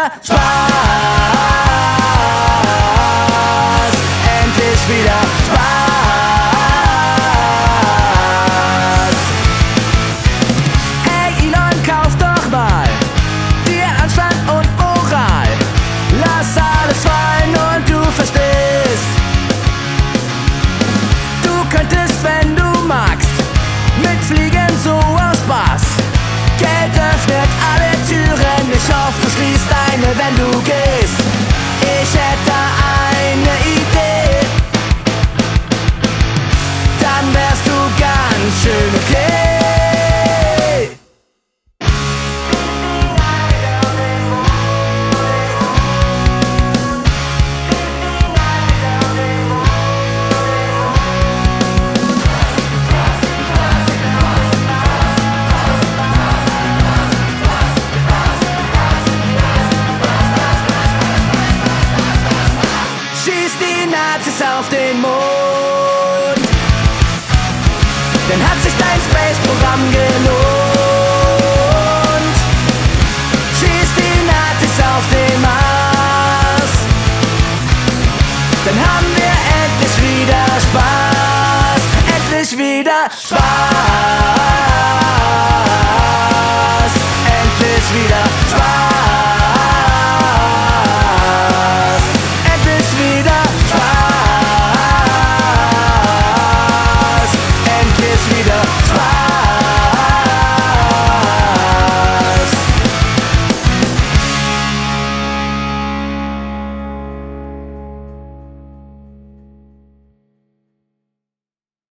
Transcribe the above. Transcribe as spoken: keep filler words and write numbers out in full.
wieder Spaß. Endlich wieder Spaß. Hey Elon, kauf doch mal dir Anstand und Moral. Lass alles fallen und du verstehst. Du könntest, wenn du magst, mitfliegen so aus Spaß. Geld öffnet alle Türen, ich hoffe, du schließt eine, wenn du gehst.